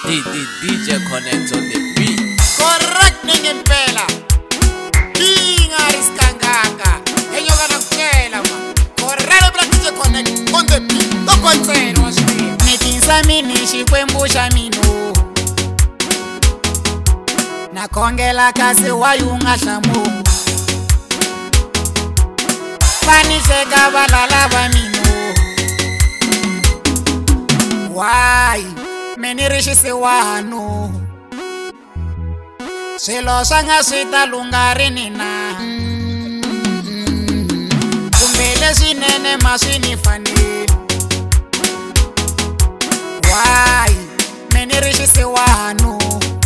DJ Connect on the beat. Correct ngempela. Kinga iskangaka. Enyoka nakutshela ma. Correct bla DJ Connect on the beat. Tokontsela waswini. Nikinsa mini xikwembu xa mino. Nakhongela kasi wayunga hlamu. Vaniseka valala va mino. Why? Meni rixisi wano. Swilo swa nga swi ta lunga rini na. Kumbe leswinene ma swi ni fanele. Why? Meni rixisi wano.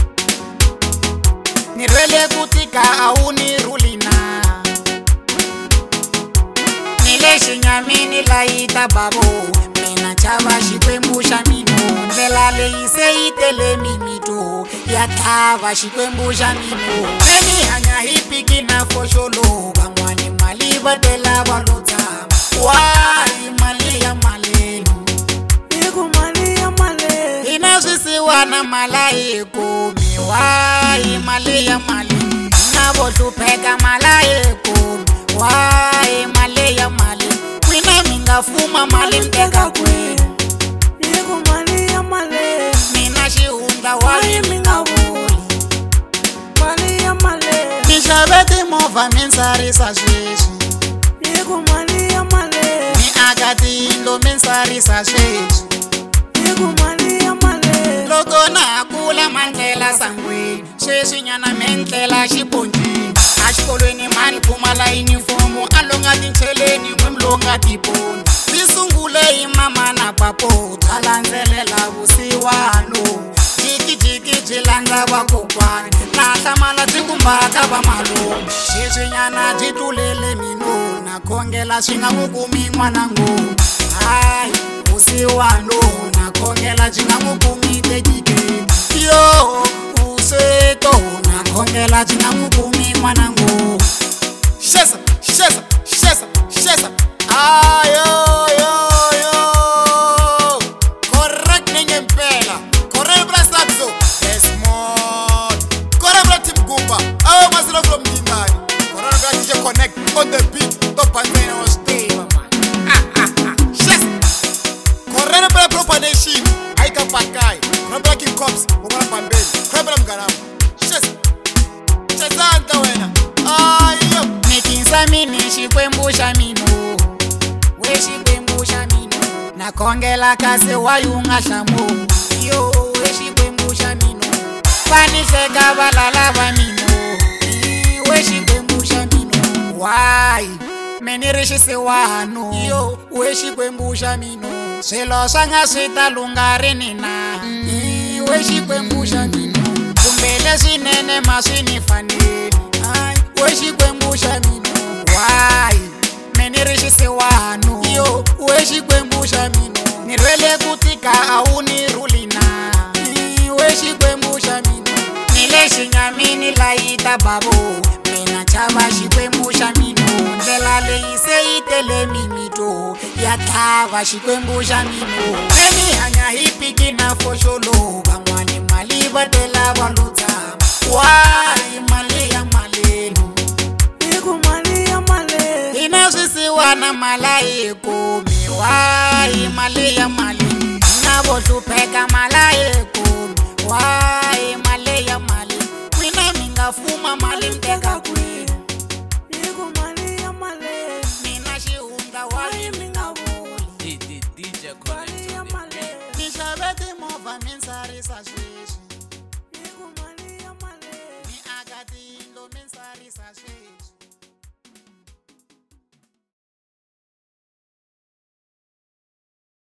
Ni rwele ku tika a wu ni ruli na. Ni le xinyamini layita bavo. Mina chava xikwembu xa mino. Ndlela leyi se yi tele mimito. Ya thava xikwembu xa mino. Meni hanya hi piki na foxolo. Van'wani mali va tela va lo tshama. Why mali ya maleni? Hiku mali ya maleni. Hina swisiwana mala hi kumi. Why mali ya maleni? Na vo hlupheka mala hi kumi. Why mali ya maleni? Mina mi nga fuma mali mteka kwini. Hiku mali ya maleni. Mina xihundla why mi nga vuli. Mali ya maleni. Ni xave timovha mi ntsarisa sweswi. Hiku mali ya maleni. Ni aka tiyindlo mi ntsarisa sweswi. Hiku mali ya maleni. Loko na ha kula mandlela sangweni. Sweswi nyana mi ndlela xiponcini. A xikolweni mani pfumala yunifomo. A longa tincheleni n'we mi longa tiponi. Mi sungule hi mama na papo. Ta landzelela vusiwano. Jikijiki byi landza vakokwani. Na hlamala byi kumbaka va malume. Sweswi nyana byi tlulele mino. Na khongela swi nga n'wi kumi n'wana ngoma. Hayi vusiwano. Na khongela byi nga n'wi kumi tekikeni. Yo vuseto. Na khongela byi nga n'wi kumi n'wana ngoma. Shesa, shesa, shesa, shesa. Ayo, yo, yo. Correct ngempela. Correct bla Sabzo. Desmond. Correct bla Team Gumba. Oh, Masilo from Dindani. Correct bla DJ Connect on the beat. Top Pantene on stage, man. Shesa. Correct bla Propanation. Aika Pakai. Correct bla King Cops. Mugala Pambeli. Correct bla Mgaramu. Shesa. Shesa anta wena. Ayo. Nikinsa mini xikwembu xa mino. We xikwembu xa mino. Nakhongela kasi wayunga hlamu. Yo we xikwembu xa mino. Vaniseka valala va mino. We xikwembu xa mino. Why? Meni rixisi wano. Yo we xikwembu xa mino. Swilo swa nga swi ta lunga rini na. We xikwembu xa mino. Kumbe leswinene ma swi ni fanele. We xikwembu xa mino. Why? Meni rixisi wano. Yo we xikwembu xa mino. Ni rwele ku tika a wu ni ruli na. We xikwembu xa mino. Ni le xinyamini layita bavo. Mina chava xikwembu xa mino. Ndlela leyi se yi tele mimito. Ya thava xikwembu xa mino. Meni hanya hi piki na foxolo. Van'wani mali va tela va lo tshama. Why mali ya maleni? Hiku mali ya maleni. Hina swisiwana mala hi kumi. Why mali ya maleni? Na vo hlupheka mala hi kumi. Why mali ya maleni? Mina mi nga fuma mali mteka kwini. Hiku mali ya maleni. Mina xihundla why mi nga vuli. DJ Connect on the beat. Ni xave timovha mi ntsarisa sweswi. Hiku mali ya maleni. Ni aka tiyindlo mi ntsarisa sweswi.